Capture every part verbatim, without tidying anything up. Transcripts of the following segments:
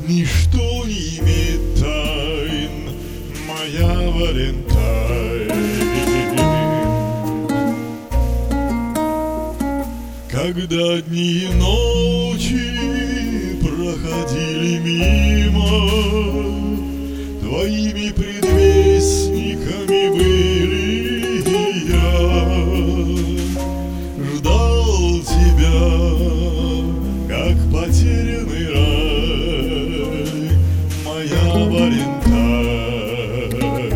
Ничто не имеет тайн, моя Валентайн. Когда дни и ночи проходили мимо, твоими предвестниками были я. Ждал тебя, как потерянный рай, моя Валентайн.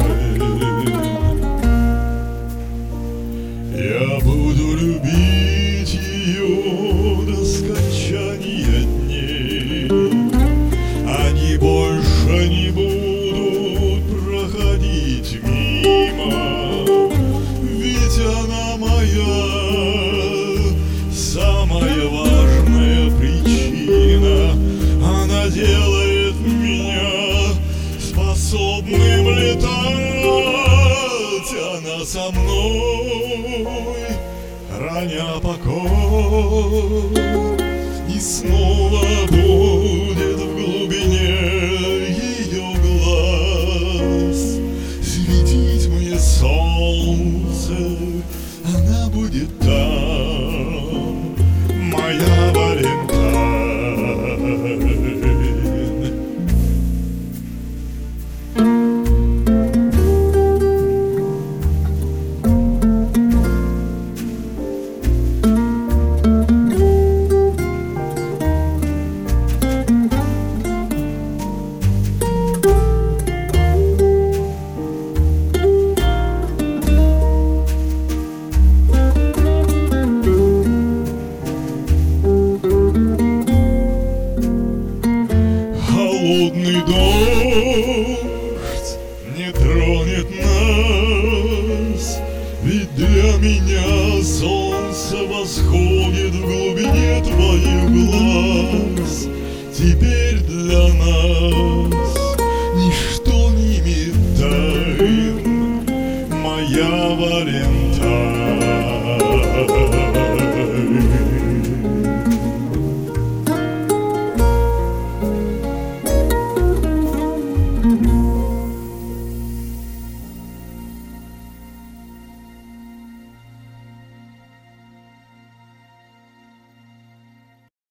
Я буду любить ее до скончания дней. Они больше не будут проходить мимо, ведь она моя самая важная причина. Она делает меня способным летать. Она со мной, храня покой, и снова будет в глубине ее глаз светить мне солнце. Она будет там, моя Валентайн. Холодный дождь не тронет нас, ведь для меня солнце восходит в глубине твоих глаз. Теперь для